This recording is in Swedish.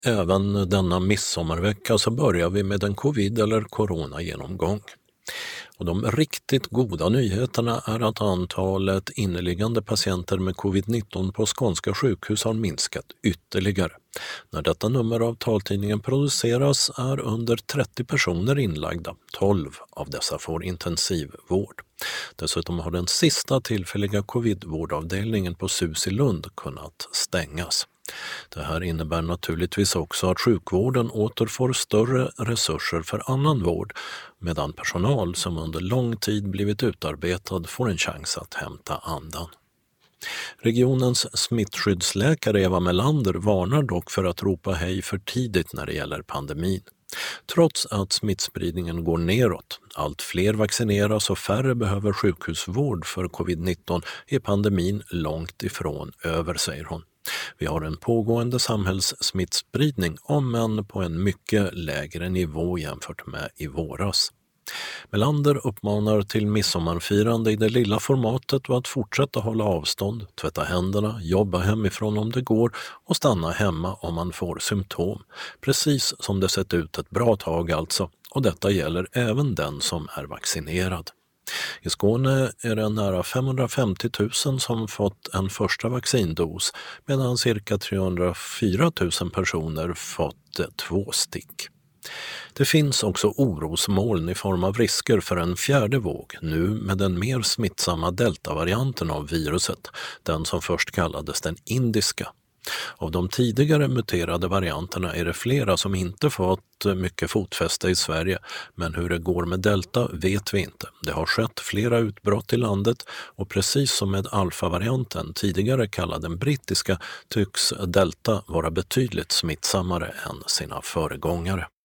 Även denna midsommarvecka så börjar vi med en covid- eller coronagenomgång. Och de riktigt goda nyheterna är att antalet inneliggande patienter med covid-19 på skånska sjukhus har minskat ytterligare. När detta nummer av taltidningen produceras är under 30 personer inlagda. 12 av dessa får intensivvård. Dessutom har den sista tillfälliga covid-vårdavdelningen på SUS i Lund kunnat stängas. Det här innebär naturligtvis också att sjukvården åter får större resurser för annan vård, medan personal som under lång tid blivit utarbetad får en chans att hämta andan. Regionens smittskyddsläkare Eva Melander varnar dock för att ropa hej för tidigt när det gäller pandemin. Trots att smittspridningen går neråt, allt fler vaccineras och färre behöver sjukhusvård för covid-19 är pandemin långt ifrån över, säger hon. Vi har en pågående samhällssmittspridning, om än på en mycket lägre nivå jämfört med i våras. Melander uppmanar till midsommarfirande i det lilla formatet och att fortsätta hålla avstånd, tvätta händerna, jobba hemifrån om det går och stanna hemma om man får symptom. Precis som det sett ut ett bra tag alltså, och detta gäller även den som är vaccinerad. I Skåne är det nära 550 000 som fått en första vaccindos, medan cirka 304 000 personer fått 2 stick. Det finns också orosmoln i form av risker för en fjärde våg, nu med den mer smittsamma deltavarianten av viruset, den som först kallades den indiska. Av de tidigare muterade varianterna är det flera som inte fått mycket fotfäste i Sverige, men hur det går med delta vet vi inte. Det har skett flera utbrott i landet och precis som med alfa-varianten, tidigare kallad den brittiska, tycks delta vara betydligt smittsammare än sina föregångare.